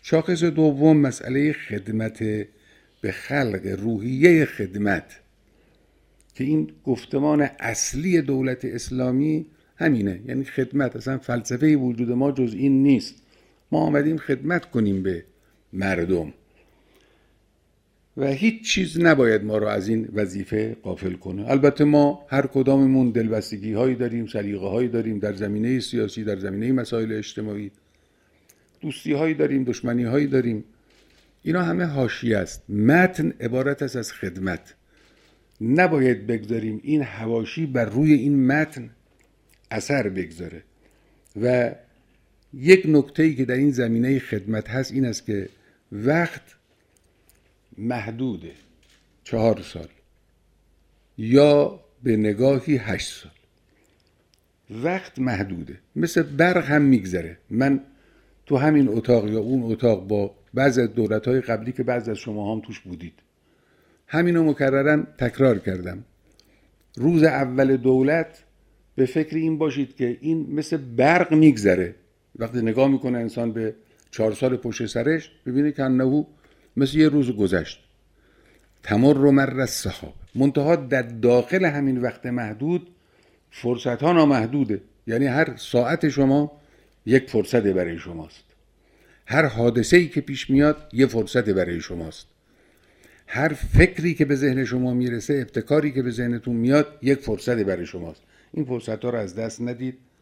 شاخص دوم مسئله خدمت به خلق، روحیه خدمت، که این گفتمان اصلی دولت اسلامی همینه، یعنی خدمت. اصلا فلسفه وجود ما جز این نیست، ما آمدیم خدمت کنیم به مردم و هیچ چیز نباید ما رو از این وظیفه غافل کنه. البته ما هر کداممون دلبستگی هایی داریم، سلیقه هایی داریم در زمینه سیاسی، در زمینه مسائل اجتماعی، دوستی هایی داریم، دشمنی هایی داریم، اینا همه حاشیه است. متن عبارت است از خدمت. نباید بگذاریم این حواشی بر روی این متن اثر بگذاره. و یک نکته‌ای که در این زمینه خدمت هست این است که وقت محدوده، 4 سال یا به نگاهی 8 سال. وقت محدوده، مثل برق هم میگذره. من تو همین اتاق یا اون اتاق با بعض از دولت‌های قبلی که بعض از شما هم توش بودید، همینو مکررن تکرار کردم. روز اول دولت به فکر این باشید که این مثل برق میگذره. وقتی نگاه میکنه انسان به 4 سال پشت سرش، ببینه که انه مثل یه روز گذشت. تمر مر السحاب. منتها در داخل همین وقت محدود فرصت ها نامحدوده. یعنی هر ساعت شما یک فرصت برای شماست. هر حادثه‌ای که پیش میاد یه فرصت برای شماست. هر فکری که به ذهن شما میرسه، ابتکاری که به ذهنتون میاد، یک فرصت برای شماست. این فرصت ها رو از دست ندید.